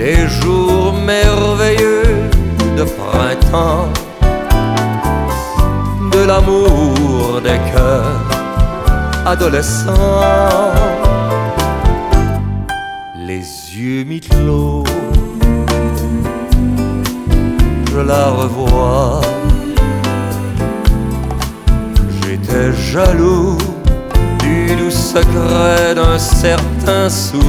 les jours merveilleux de printemps, de l'amour des cœurs adolescents. Les yeux mi-clos, je la revois. J'étais jaloux du doux secret d'un certain sourire.